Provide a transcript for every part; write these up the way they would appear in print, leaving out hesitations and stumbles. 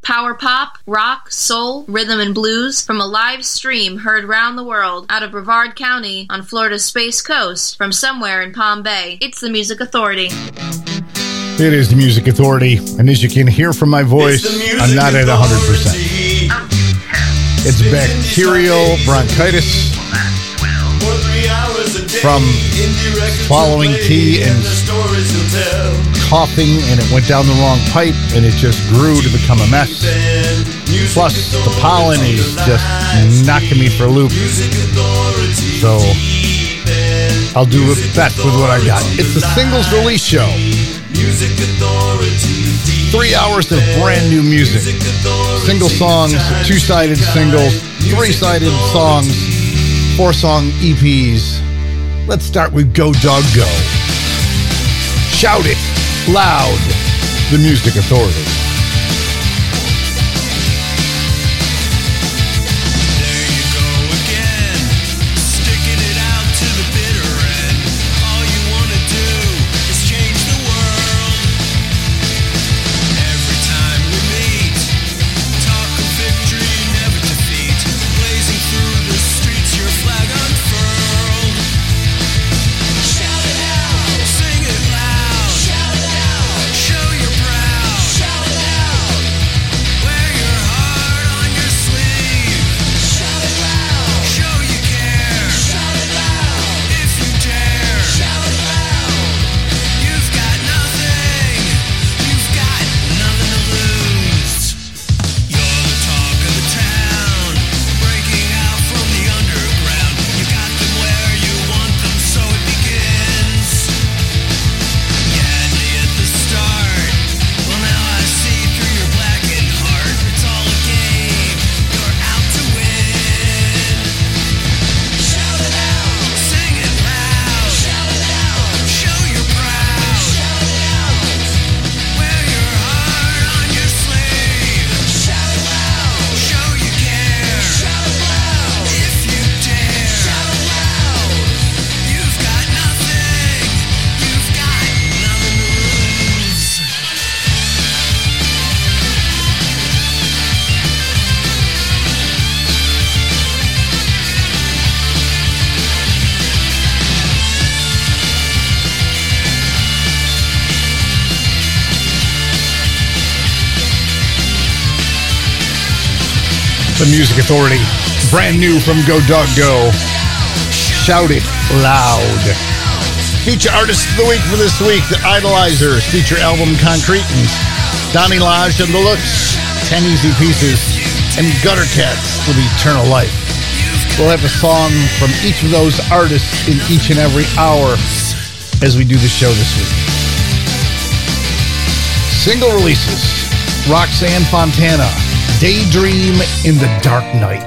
Power pop, rock, soul, rhythm, and blues from a live stream heard round the world out of Brevard County on Florida's Space Coast from somewhere in Palm Bay. It's the Music Authority. It is the Music Authority, and as you can hear from my voice, I'm not at 100%. It's bacterial bronchitis from swallowing tea and coughing, and it went down the wrong pipe, and it just grew to become a mess. Plus, the pollen is just knocking me for a loop. So, I'll do it best with what I got. It's the singles release show. 3 hours of brand new music. Single songs, two-sided singles, three-sided songs, 4-song EPs. Let's start with Go Dog Go. Shout it loud. The Music Authority. The Music Authority, brand new from Go Dog Go. Shout it loud. Feature artist of the week for this week, the Idolizers. Feature album Concrete and Donnie Lodge and the Looks, 10 Easy Pieces, and Gutter Cats with Eternal Life. We'll have a song from each of those artists in each and every hour as we do the show this week. Single releases, Roxanne Fontana, Daydream in the Dark Night.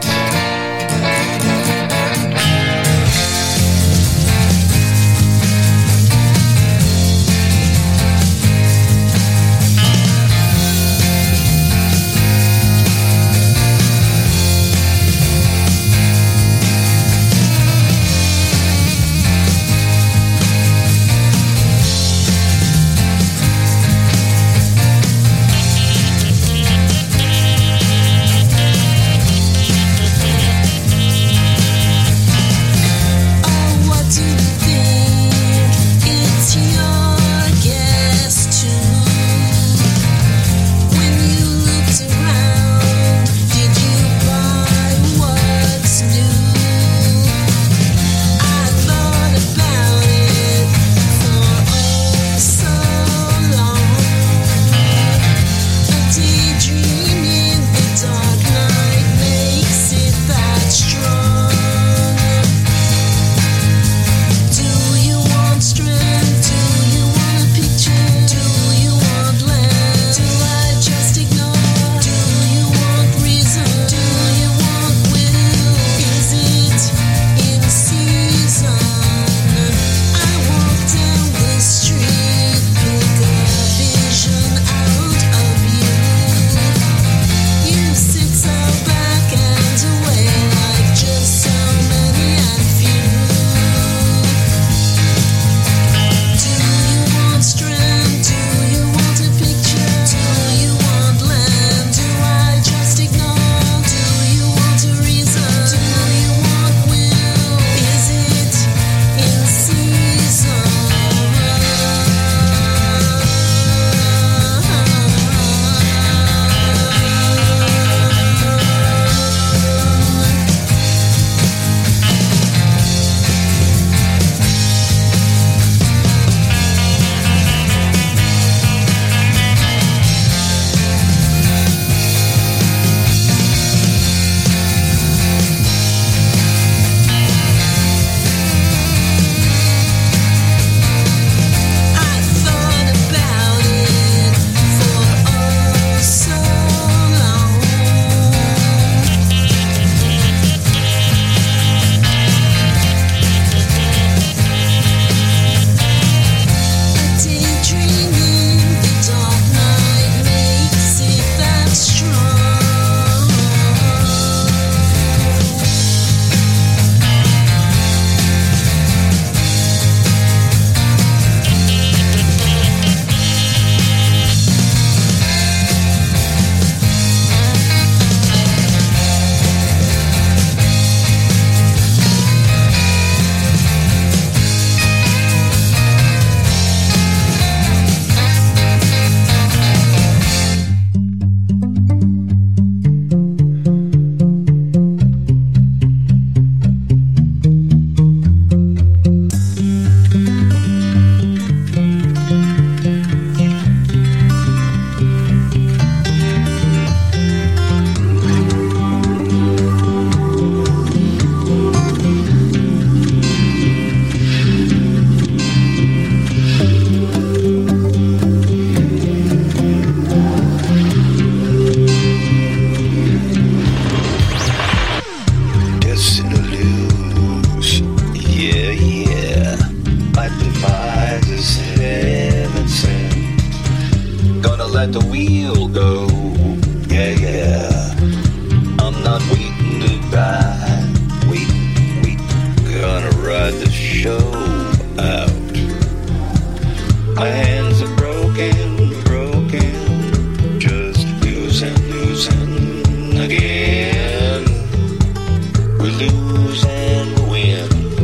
again. We lose and win.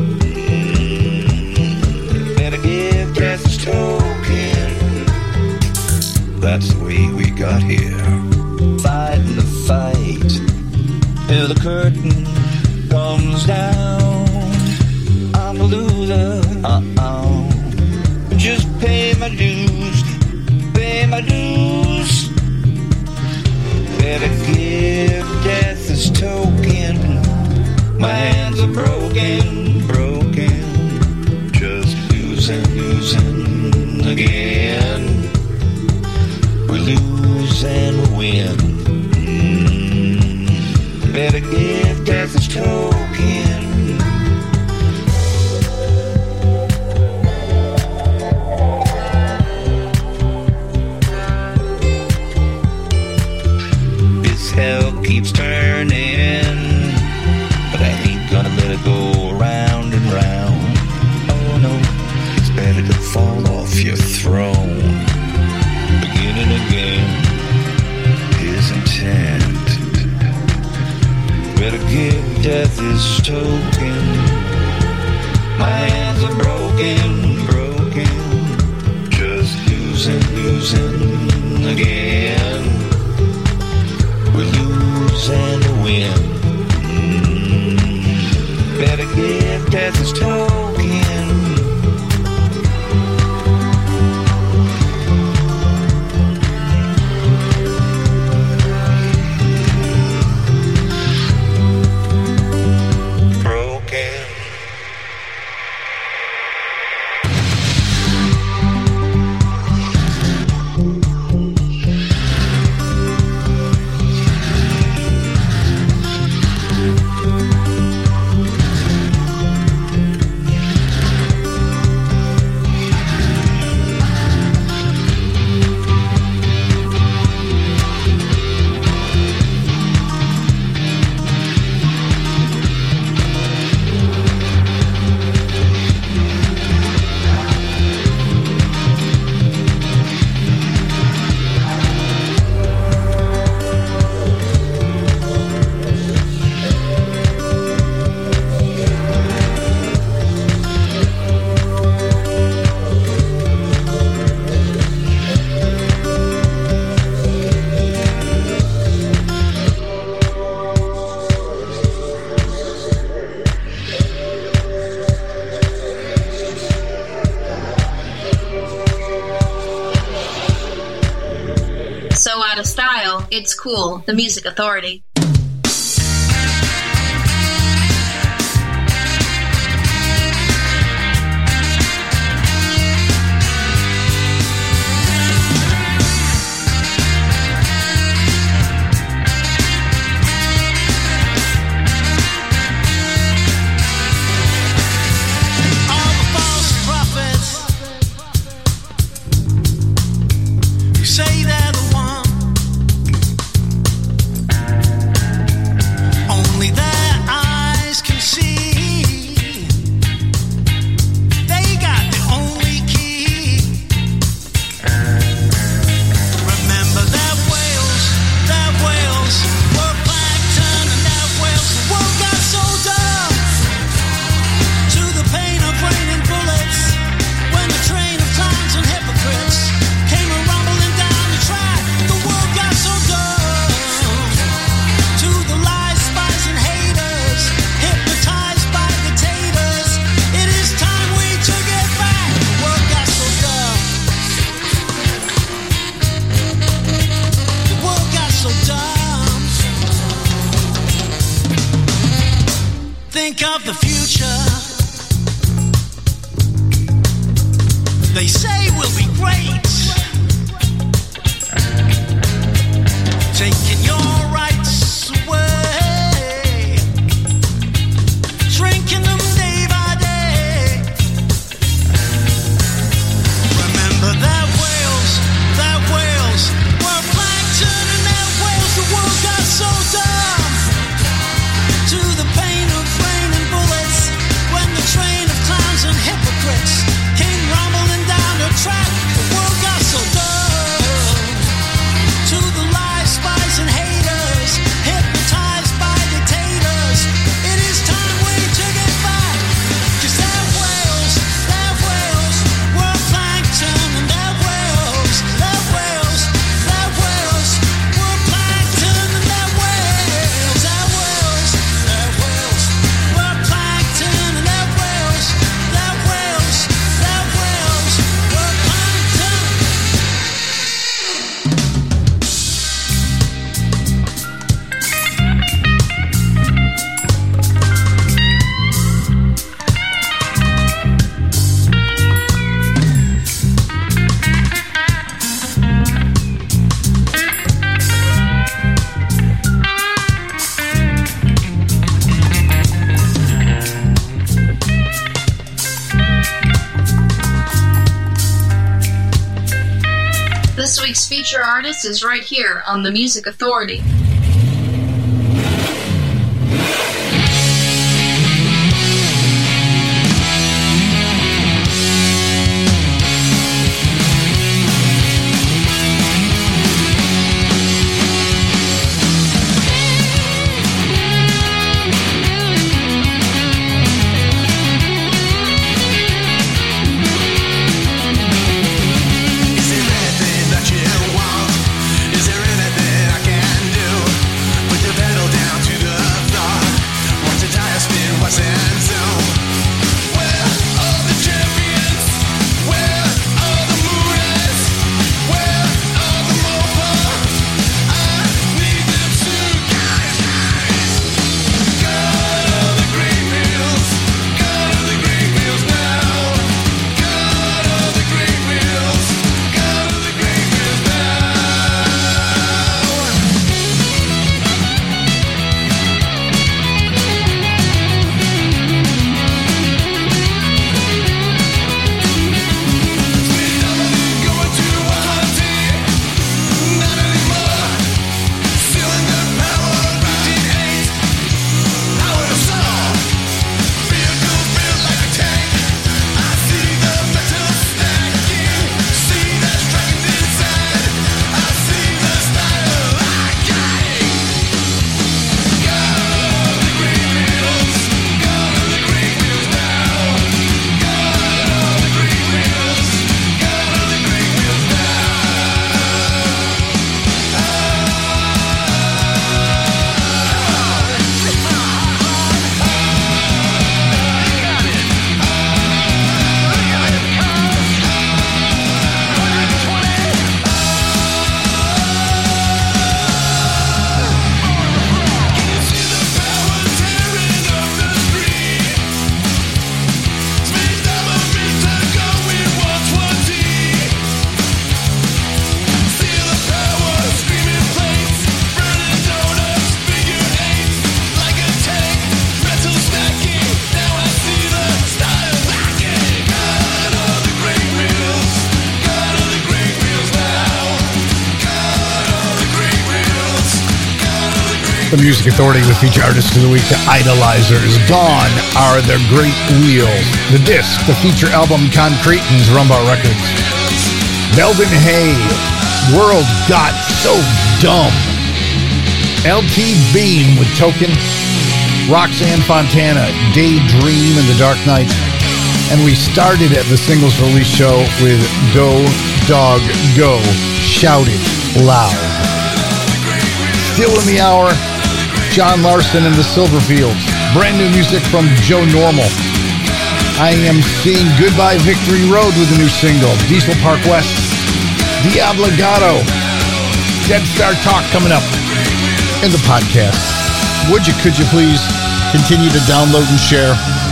Better give death its token. That's the way we got here. Fighting the fight till the curtain comes down. I'm a loser. Just pay my dues. Pay my dues. Better give death its token. My hands are broken, broken. Just losing again. We lose and win. Better give death its token. This hell keeps turning, but I ain't gonna let it go round and round. Oh no, it's better to fall off your throne. Beginning again, his intent. Better give death his token. My hands are broken, broken. Just losing again. We lose and win. Better give death his token. So out of style, it's cool. The Music Authority. Say they're the one. think of the future. They say we'll be great, taking your rights away, shrinking them day by day. Remember that whales were plankton, and that whales, the world got so dumb to the pain of rain and bullets when the train of clowns and hypocrites came rumbling down the track. The world got so dumb to the lies, spies, and haters. Feature Artist is right here on the Music Authority. The Music Authority with Feature Artist of the Week, The Idolizers. Gone Are the Great Wheels. The disc, the feature album, Concretins, Rumbar Records. Belden Hay, World Got So Dumb. LT Beam with Token. Roxanne Fontana, Daydream and The Dark Knight. And we started at the singles release show with Go Dog Go, Shout It Loud. Still in the hour, John Larson and the Silverfields. Brand new music from Joe Normal. I am seeing Goodbye Victory Road with a new single. Diesel Park West. Diablogato. Dead Star Talk coming up in the podcast. Could you please continue to download and share?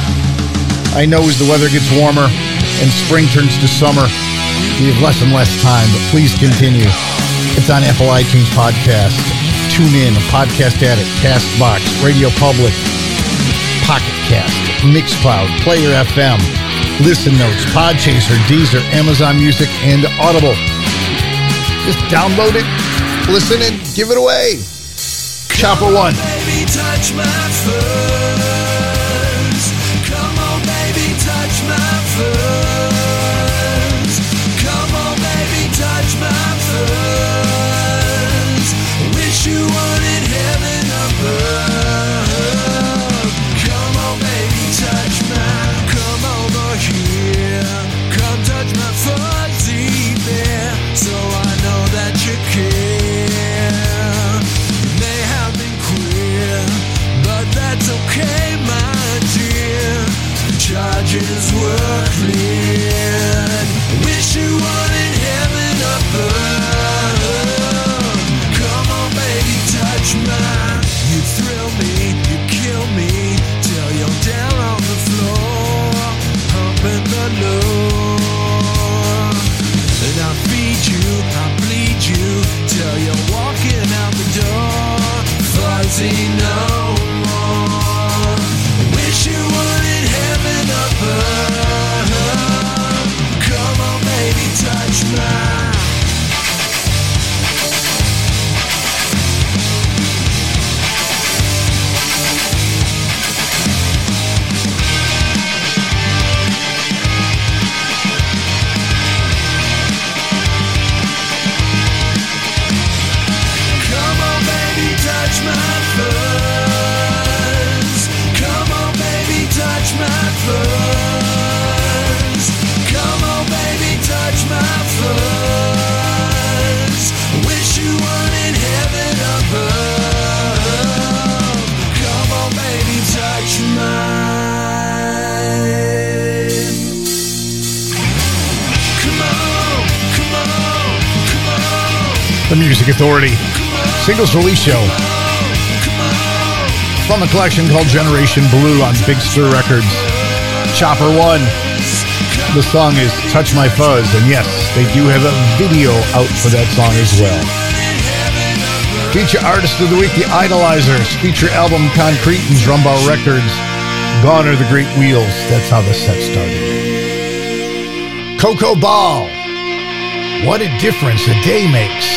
I know as the weather gets warmer and spring turns to summer, you have less and less time, but please continue. It's on Apple iTunes Podcast. Tune in, Podcast Addict, CastBox, Radio Public, Pocket Cast, Mixcloud, Player FM, Listen Notes, Podchaser, Deezer, Amazon Music, and Audible. Just download it, listen it, give it away. Chopper One. Baby, touch my furs. Come on, baby, touch my furs. Come on, baby, touch my furs. Wish you weren't in heaven above. Come on, baby, touch my. Come over here. Come touch my fuzzy bear, so I know that you care. You may have been queer, but that's okay, my dear. The charges were cleared. Wish you weren't in heaven above. Come on, baby, touch mine. You thrill me, you kill me, till you're down on the floor, humping the low. And I feed you, I bleed you, till you're walking out the door, fuzzy no more. Wish you weren't in heaven above. Come on, baby, touch mine. The Music Authority singles release show from a collection called Generation Blue on Big Stir Records. Chopper 1. The song is Touch My Fuzz, and yes, they do have a video out for that song as well. Feature Artist of the Week, The Idolizers. Feature album, Concrete and Drumbar Records. Gone Are the Great Wheels. That's how the set started. Coco Ball. What a difference a day makes.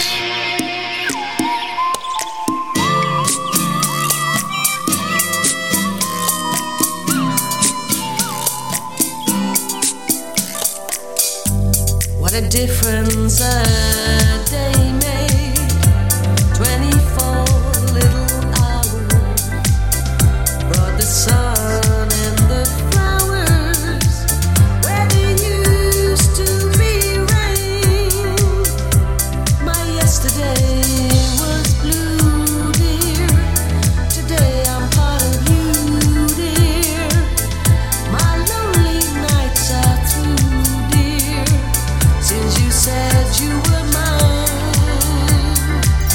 What a difference a day made. 24 little hours brought the sun and the flowers where there used to be rain. My yesterday was blue, dear. Today I'm part of you, dear. My lonely nights are through, dear. Since you said you were mine.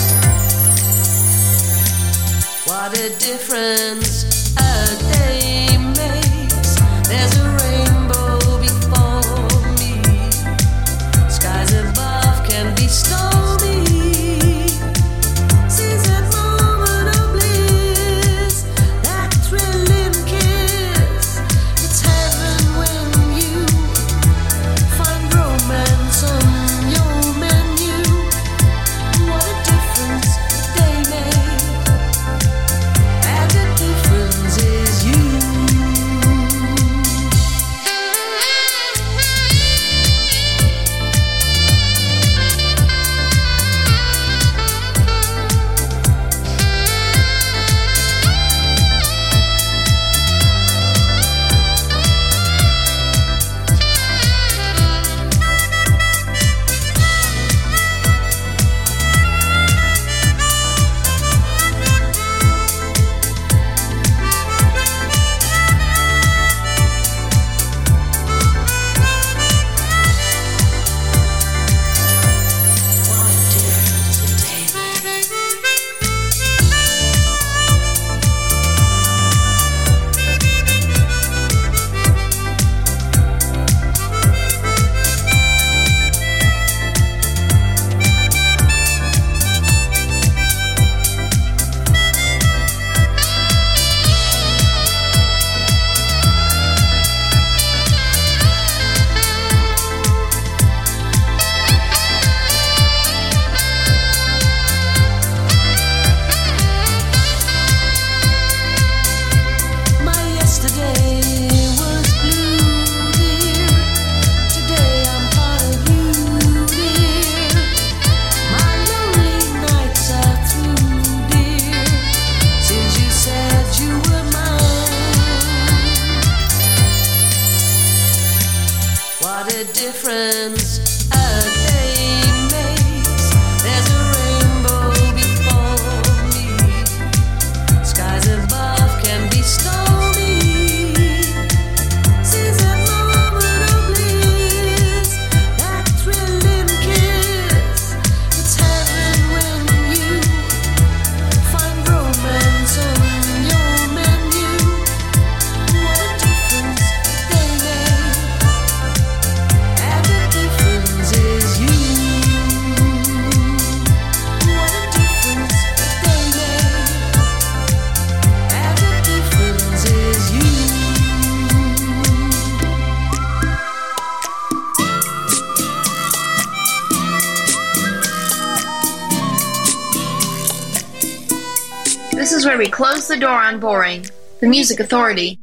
What a difference a day makes. There's a rainbow before me. Skies above can be stormy. Since that moment of bliss, that thrilling kiss, it's heaven when you find romance on your menu. What a difference they made, and the difference is you. What a difference a day made. My yesterday was blue, dear. Today I'm part of you, dear. My lonely nights are through, dear. Since you said you were mine. What a difference a day makes. There's a rainbow before me. Skies above can be stormy. Since that moment of bliss, that thrilling kiss, it's heaven when you find romance on your menu. What a difference they made, and the difference is you. What a difference they made, and the difference is you. This is where we close the door on boring. The Music Authority.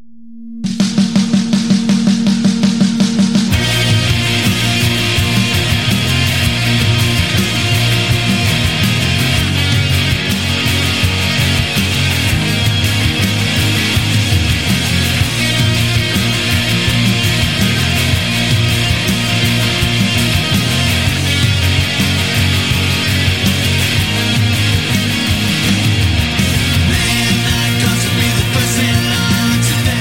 Got to be the first in line today.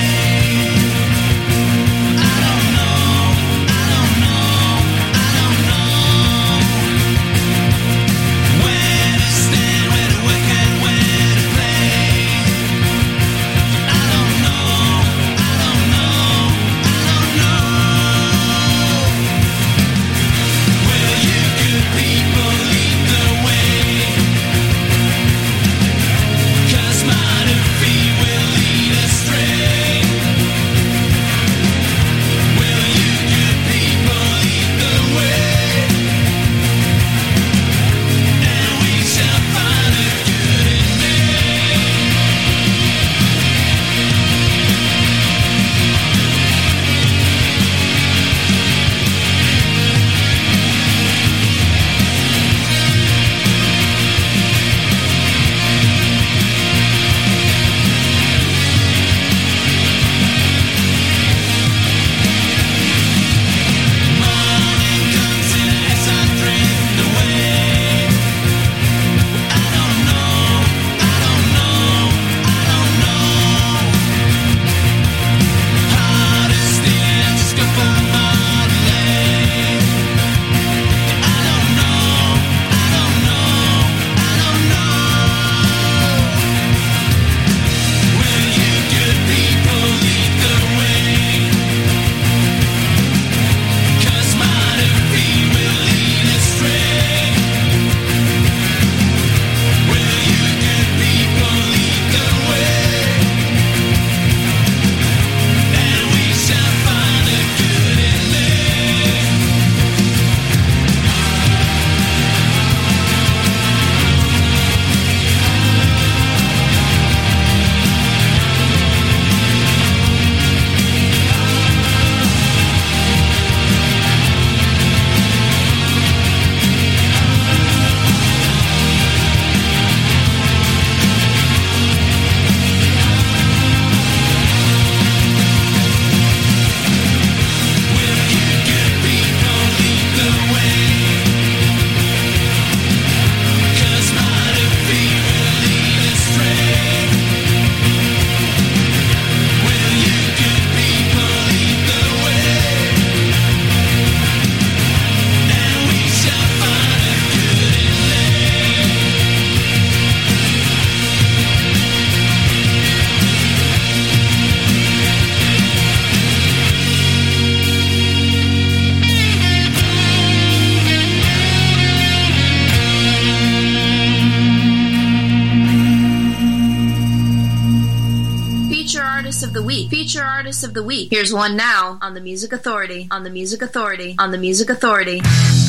artist of the week. Feature artist of the week. Here's one now on the Music Authority. On the Music Authority. On the Music Authority.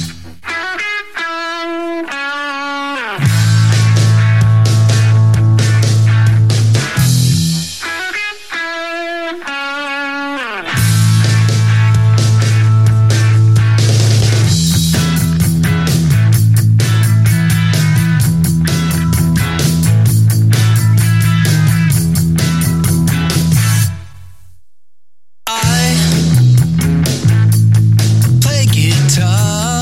Play guitar.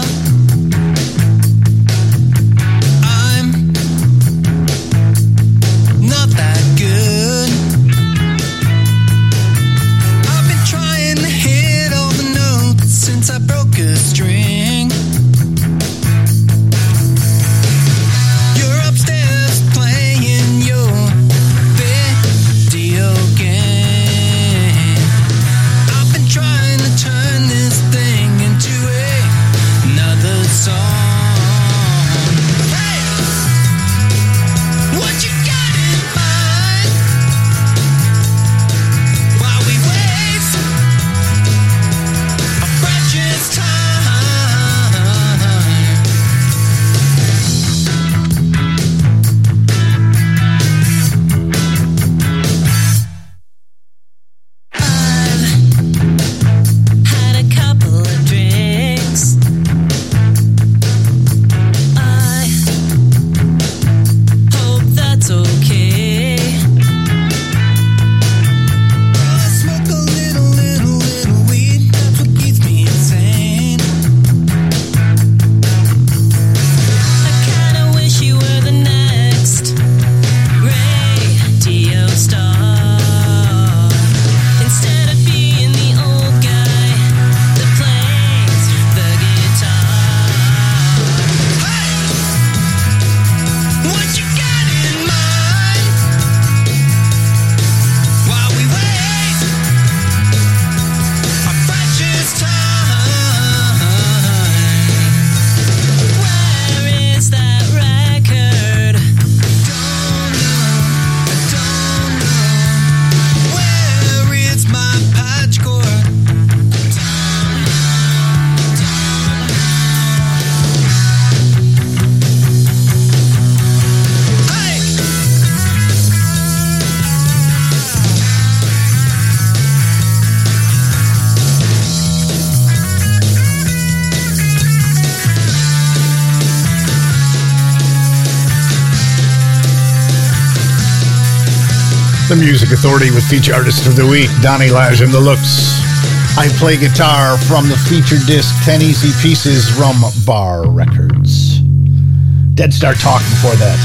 The Music Authority with Feature Artist of the Week, Donnie Lage and the Looks. I play guitar from the feature disc 10 Easy Pieces, Rumbar Records. Dead Star Talk before that.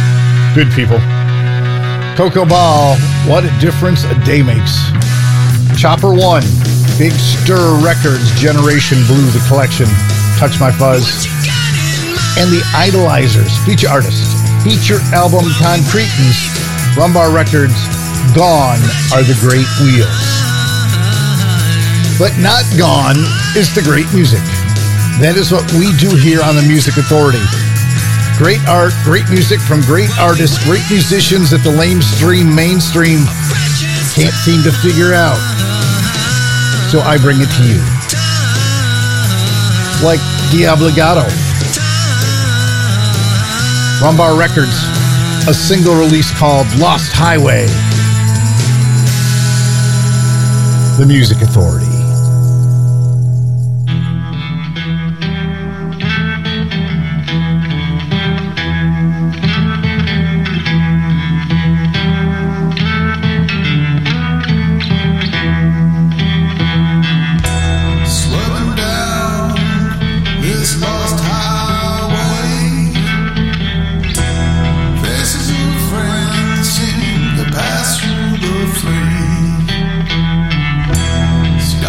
Good people. Coco Ball, What a Difference a Day Makes. Chopper 1, Big Stir Records, Generation Blue, the collection, Touch My Fuzz. And the Idolizers, feature artist, feature album Concretins, Rumbar Records, Gone Are the Great Wheels. But not gone is the great music. That is what we do here on the Music Authority. Great art, great music from great artists, great musicians that the mainstream can't seem to figure out. So I bring it to you. Like Diablogato. Rumbar Records, a single release called Lost Highway. The Music Authority. Slowing down this lost highway, faces of friends seem to pass through the flame.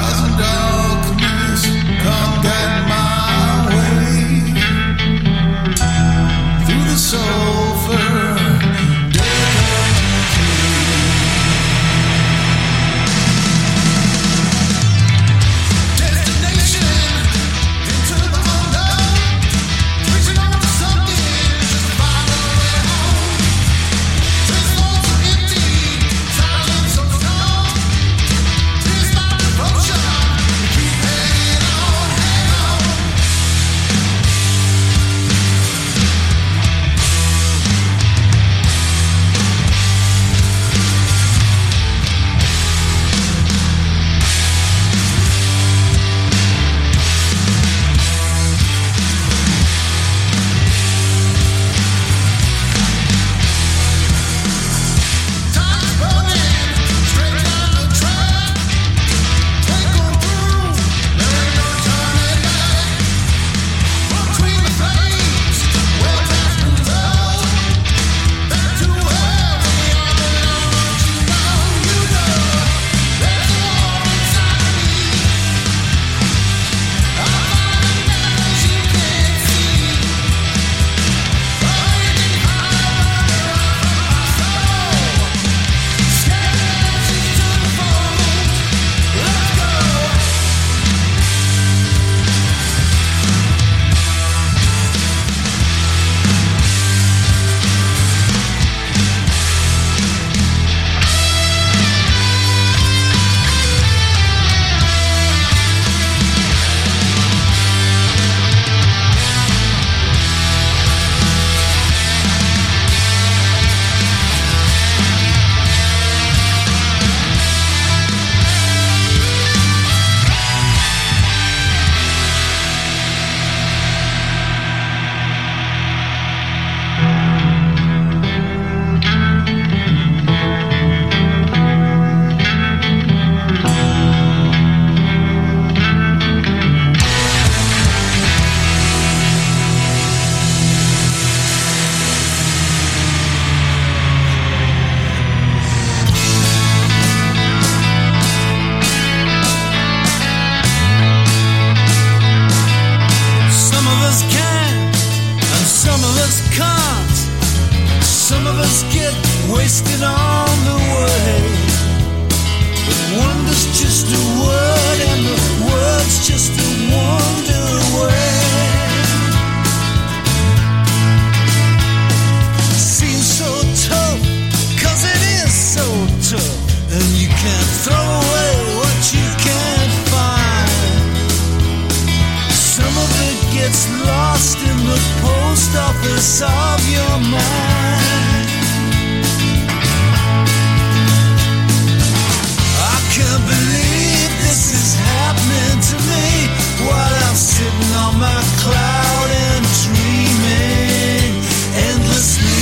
wasted on the way. But wonder's just a word, and the word's just a wonder away. Seems so tough, 'cause it is so tough, and you can't throw away what you can't find. Some of it gets lost in the post office of your mind. I can't believe this is happening to me while I'm sitting on my cloud and dreaming endlessly.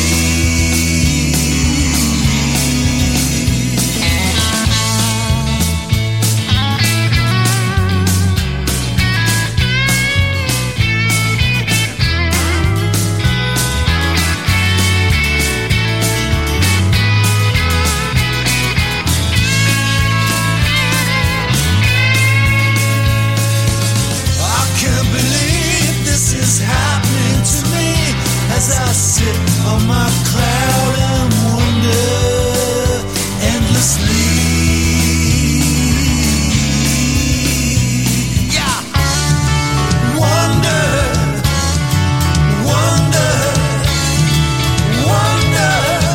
As I sit on my cloud and wonder endlessly. Yeah, wonder, wonder, wonder,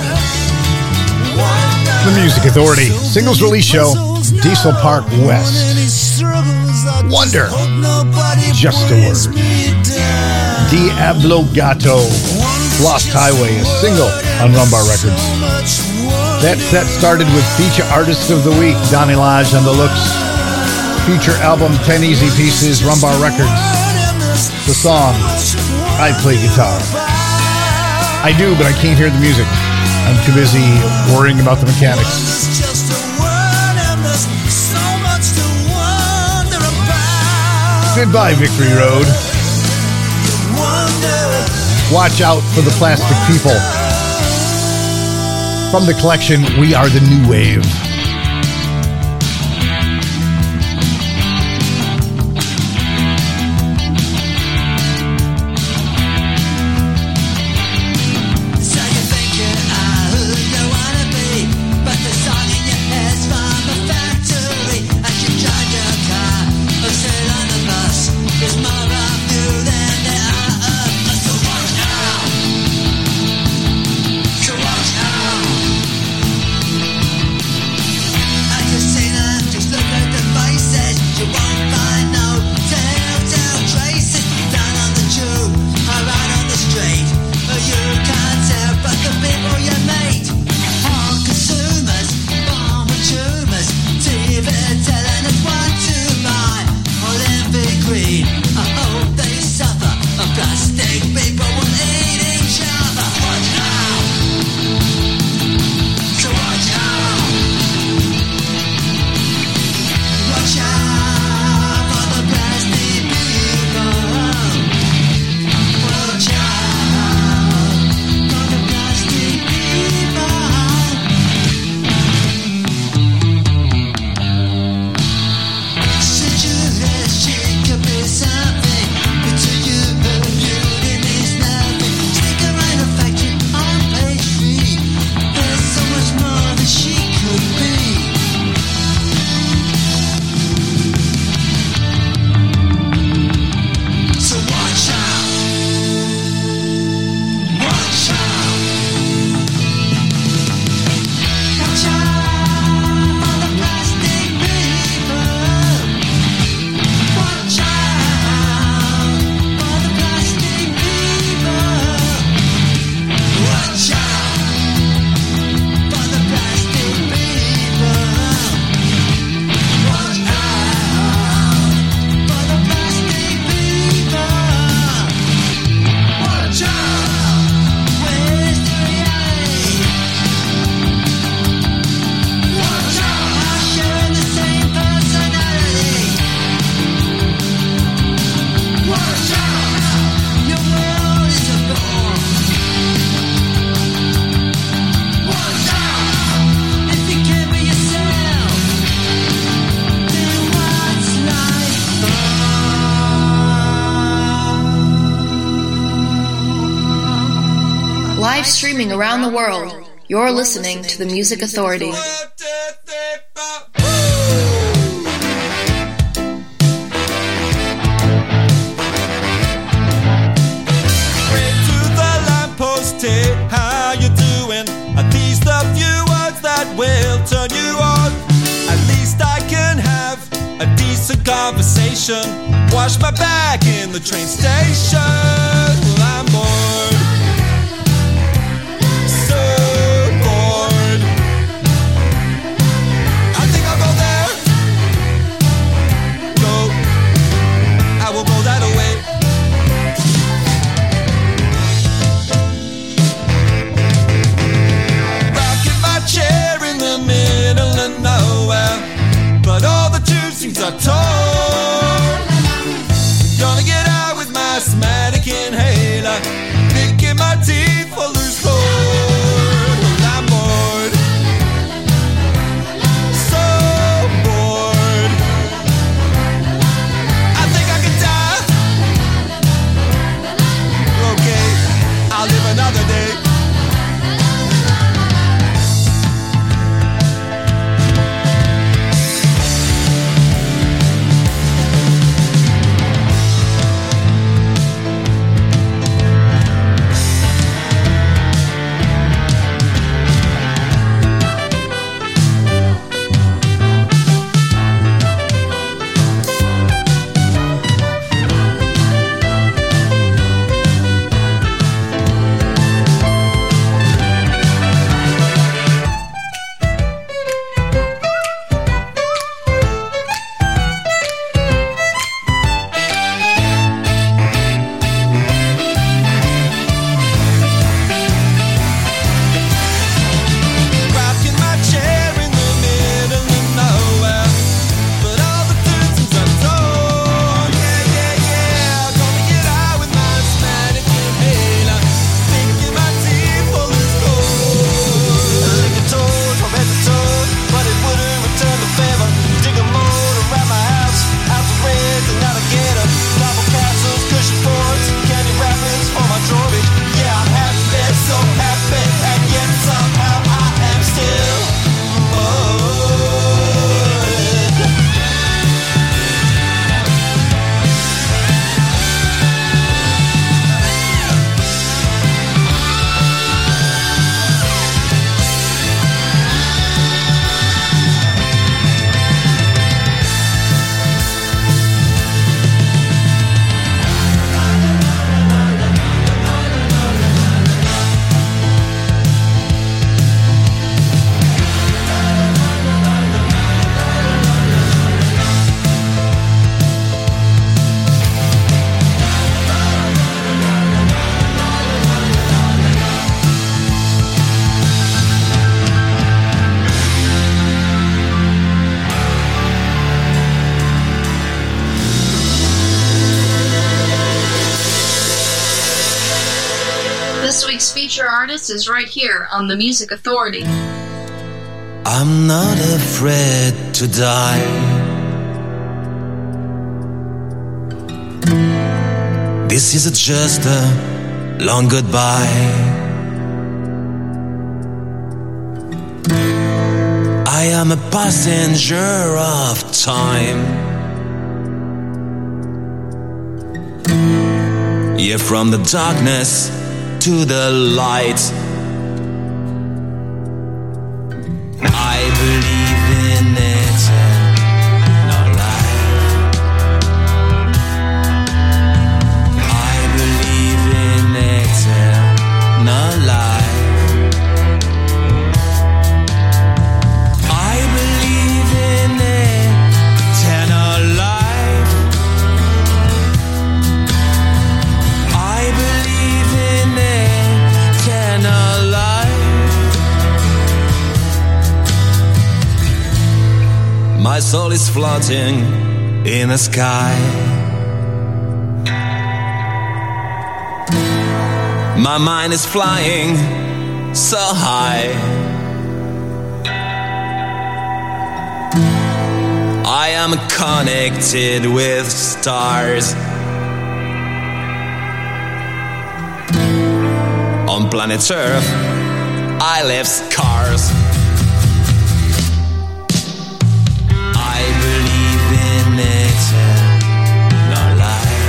wonder. The Music Authority Singles Release Show, Diesel Park West. Wonder, just a word. Diablo Gato, Lost Highway, a single on Rumbar Records. That set started with Feature Artist of the Week, Donny Lodge on the Looks. Feature album 10 Easy Pieces, Rumbar Records. The song, I Play Guitar. I do, but I can't hear the music. I'm too busy worrying about the mechanics. Goodbye, Victory Road. Watch out for the Plastic People. From the collection, We Are the New Wave. Live streaming around the world, You're listening to the Music Authority. Hey, how you doing? Are these the few words that will turn you on? At least I can have a decent conversation. Wash my back in the train station. Well, I'm bored. So bored. I think I'll go there. No, I will go that away. Chair in the middle of nowhere, but all the tubes are torn. Gonna get out with my asthmatic inhaler, picking my teeth for loose cord. Well, I'm bored, so bored. I think I can die. Okay, I'll live another day. This week's feature artist is right here on the Music Authority. I'm not afraid to die. This is just a long goodbye. I am a passenger of time. Yeah, from the darkness to the light. I believe in eternal life. I believe in eternal life. I believe in eternal life. I believe in eternal life. My soul is floating in the sky. My mind is flying so high. I am connected with stars on planet Earth. I left scars. I believe in eternal life.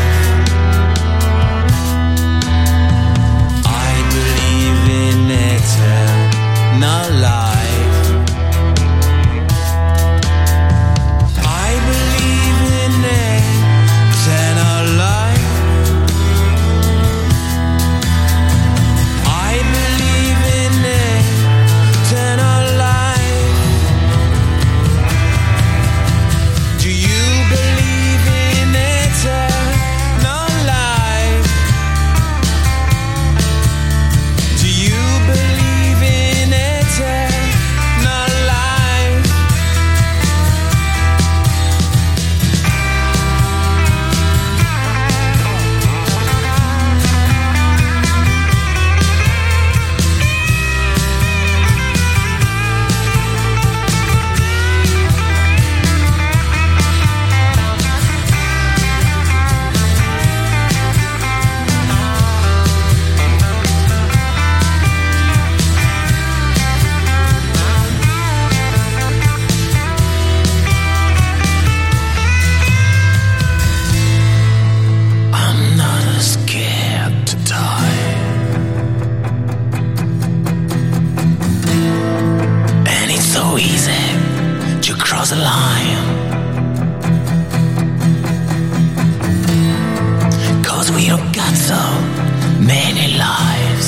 I believe in eternal life. I believe in eternal life. I believe in eternal life. Do you believe in eternal life? Do you believe in eternal life? I'm not scared to die. And it's so easy to cross a line. 'Cause we don't got so many lives.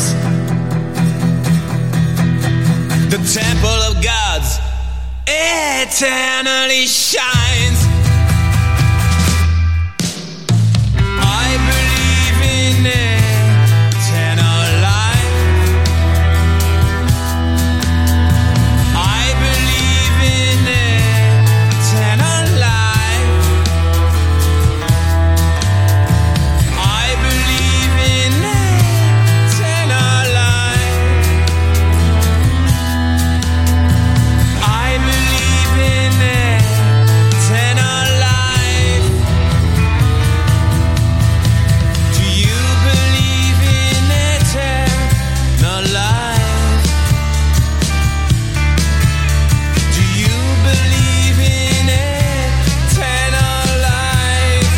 The temple of God's eternally shines. I believe in eternal life. I believe in eternal life. I believe in eternal life. I believe in eternal life. Do you believe in eternal life? Do you believe in eternal life?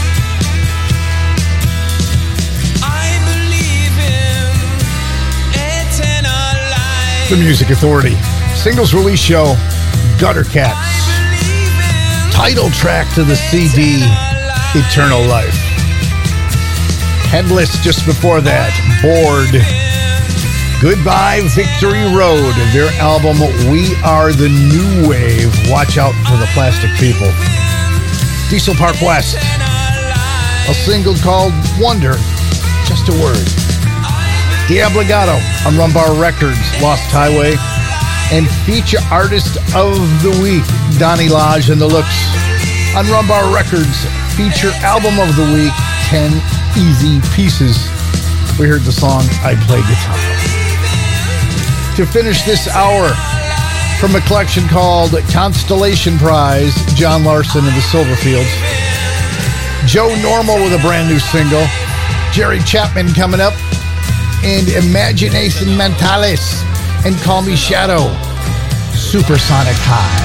I believe in eternal life. The Music Authority. Singles release show, Gutter Cats. Title track to the CD, Eternal Life. Headless just before that, Bored. Goodbye Victory Road, their album We Are the New Wave. Watch out for the plastic people. Diesel Park West, a single called Wonder, just a word. Diablogato on Rumbar Records, Lost Highway. And feature artist of the week, Donnie Lodge and the Looks. On Rumbar Records, feature album of the week, 10 Easy Pieces. We heard the song I Play Guitar. To finish this hour, from a collection called Constellation Prize, John Larson and the Silverfields. Joe Normal with a brand new single. Jerry Chapman coming up. And Imagination Mentalis and Call Me Shadow. Supersonic High.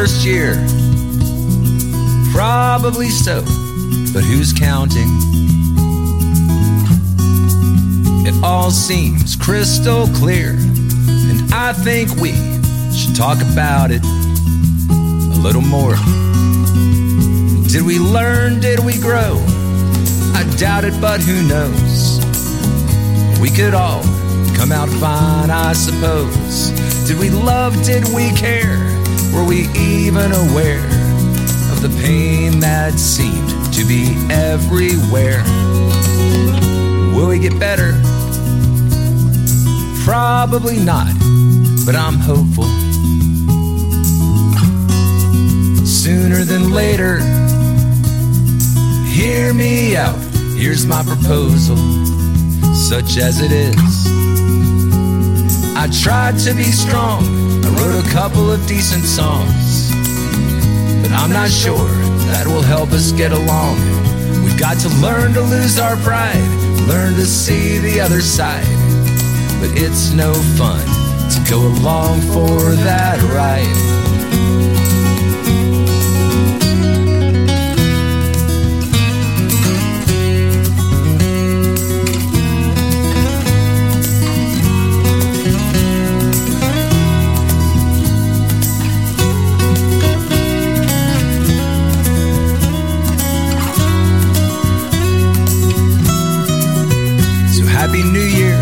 first year. Probably so, but who's counting? It all seems crystal clear, and I think we should talk about it a little more. Did we learn? Did we grow? I doubt it, but who knows? We could all come out fine, I suppose. Did we love? Did we care? Were we even aware of the pain that seemed to be everywhere? Will we get better? Probably not, but I'm hopeful. Sooner than later, hear me out. Here's my proposal, such as it is. I tried to be strong. I wrote a couple of decent songs, but I'm not sure that will help us get along. We've got to learn to lose our pride, learn to see the other side. But it's no fun to go along for that ride. Happy New Year.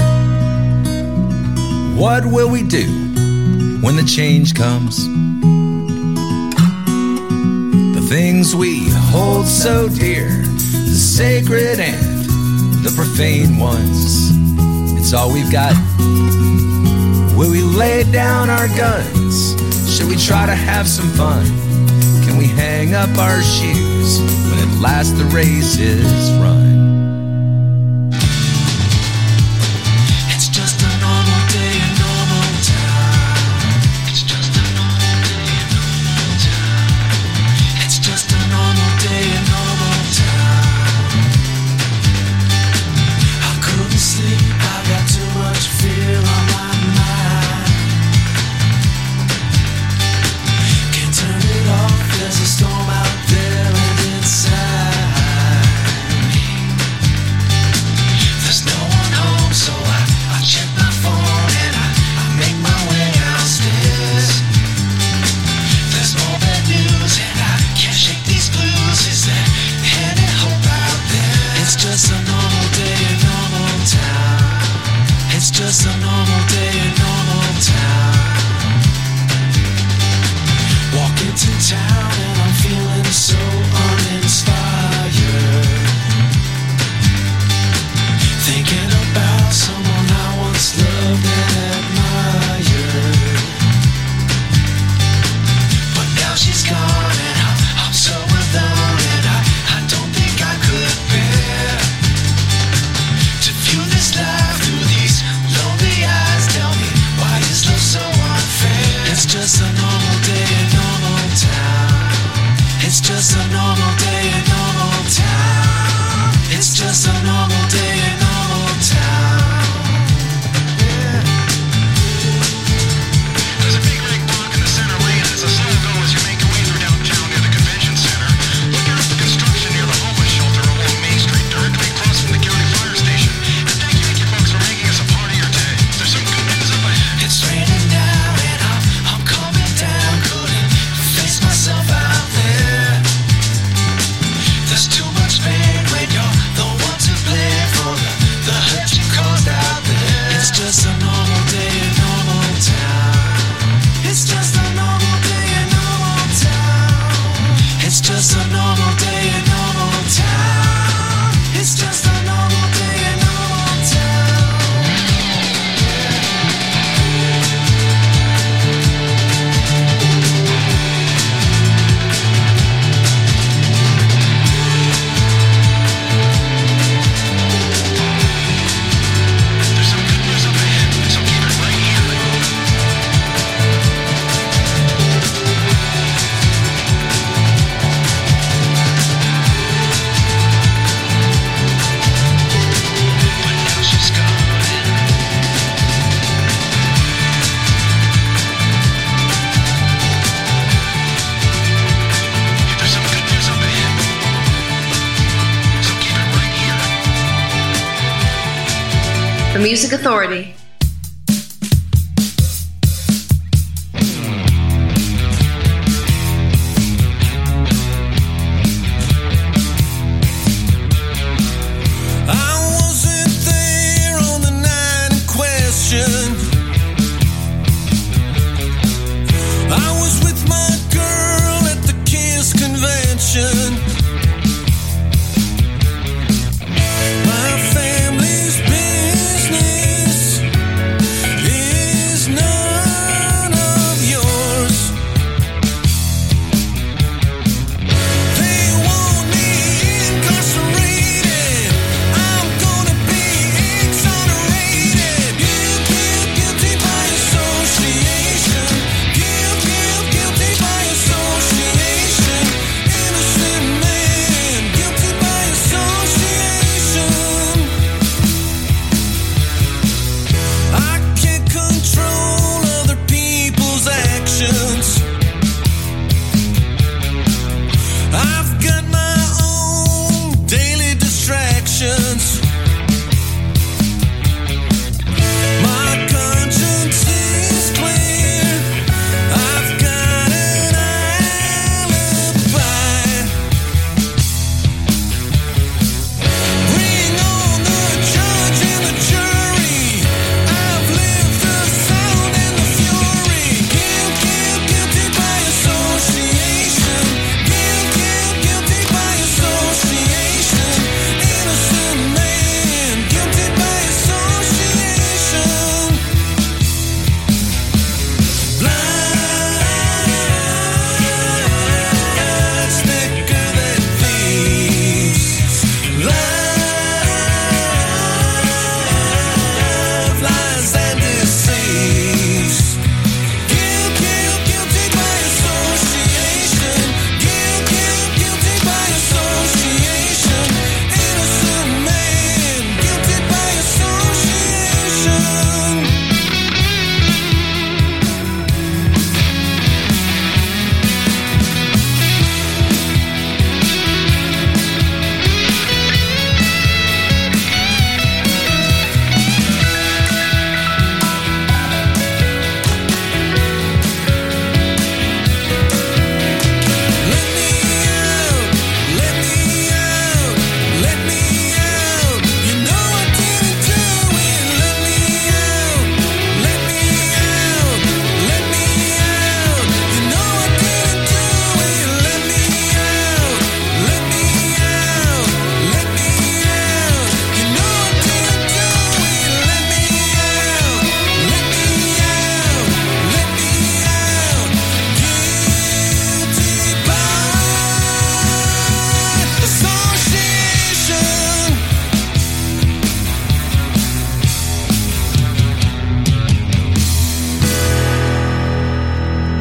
What will we do when the change comes? The things we hold so dear, the sacred and the profane ones, it's all we've got. Will we lay down our guns? Should we try to have some fun? Can we hang up our shoes when at last the race is run? The Music Authority.